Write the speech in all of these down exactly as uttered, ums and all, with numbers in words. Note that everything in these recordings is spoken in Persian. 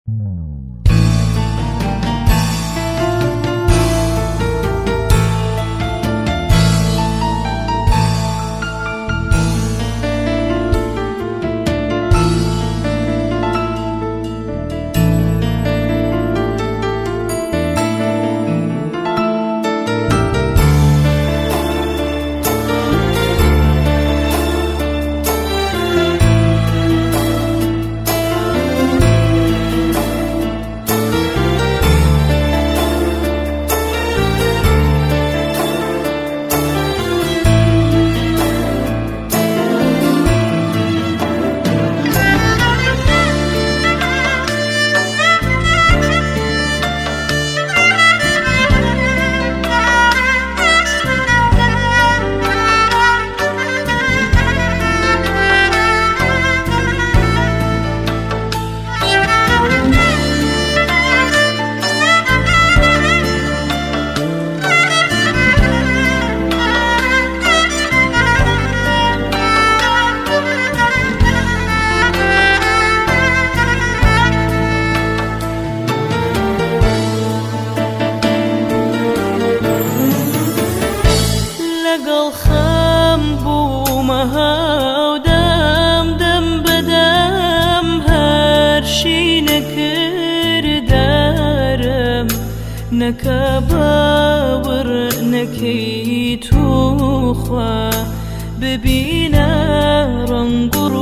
نەکە باوەڕ نەکەی توخوا ببینە ڕەنگ و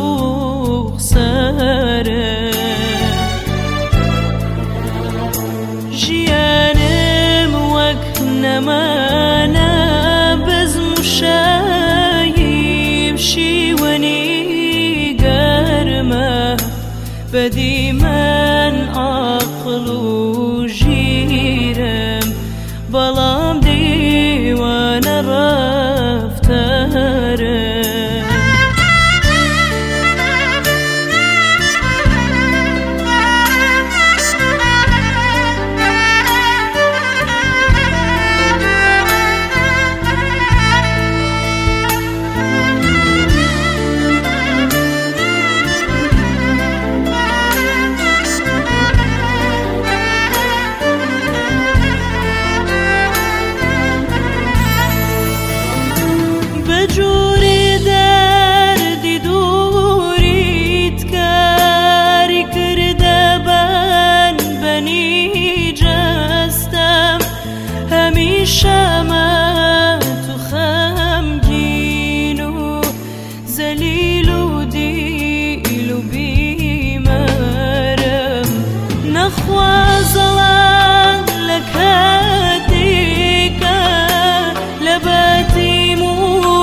ڕوخسارە ژیانم وەک نەمانە بەزم و شاییم شیوەنی گەرمە بەدیمەن عاقڵ و ژیرم بەڵام دیوانە ڕەفتارە بەجووری دەردی دووریت کاری کردە بەن بەنی جەستەم هەمیشەمە تو خەمگین و زەلیل و دیل و بیمەرم نەخوازەڵان لە کاتێکە لە بەتیم و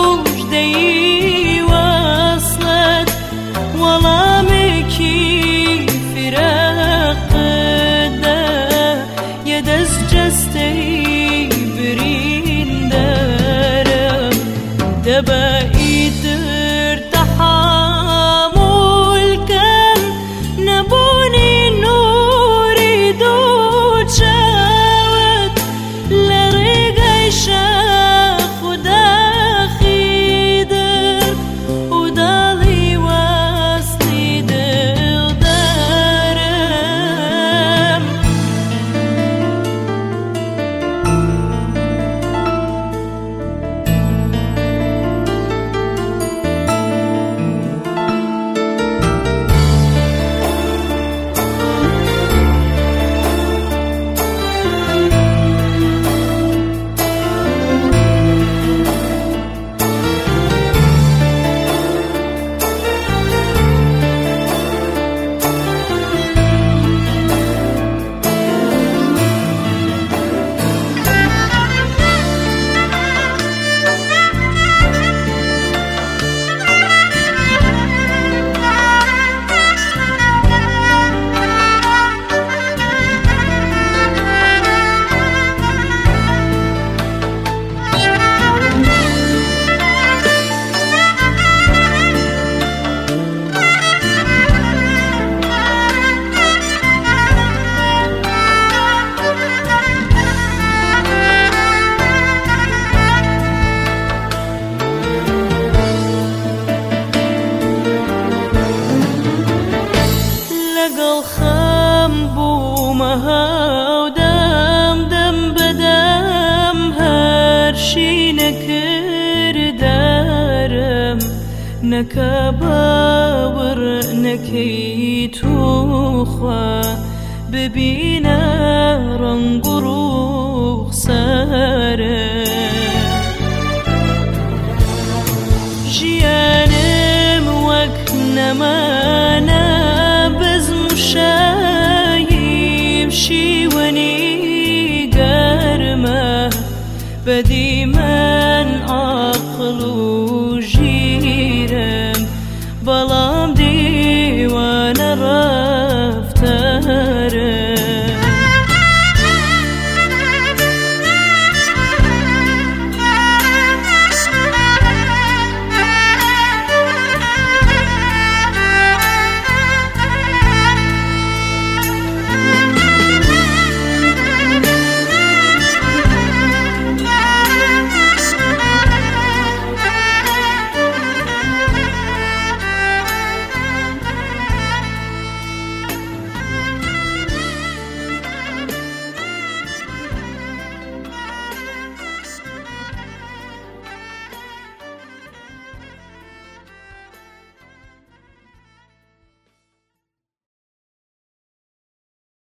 دەبائیتر تەحامل کەم نەبوونی نووری دوو هاودام دەم بەدەم هەرشی نەکردارم نەکە باوەڕ نەکەی توخوا ببینە ڕەنگ و ڕووخسارم ژیانم وەک نەمانە بەزم و شاییم شیوەنی گەرمە بەدی